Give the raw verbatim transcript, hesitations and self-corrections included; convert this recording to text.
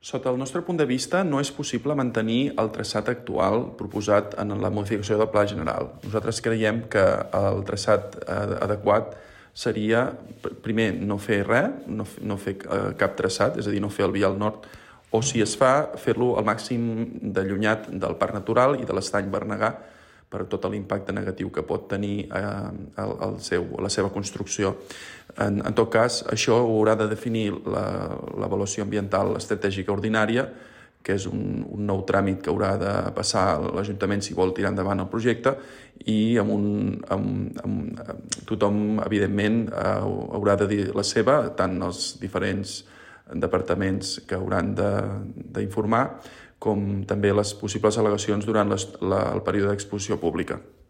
Sota el nostre punt de vista, no és possible mantenir el traçat actual proposat en la modificació del Pla General. Nosaltres creiem que el traçat adequat seria, primer, no fer res, no, no fer cap traçat, és a dir, no fer el vial nord, o si es fa, fer-lo al màxim d'allunyat del Parc Natural i de l'Estany Bernegà per tot l'impacte negatiu que pot tenir eh, el, el seu, la seva construcció. En, en tot cas, això ho haurà de definir l'avaluació ambiental estratègica ordinària, que és un, un nou tràmit que haurà de passar l'Ajuntament si vol tirar endavant el projecte, i amb un, amb, amb, tothom, evidentment, eh, haurà de dir la seva, tant els diferents departaments que hauran d'informar, com també les possibles al·legacions durant les, la, el període d'exposició pública.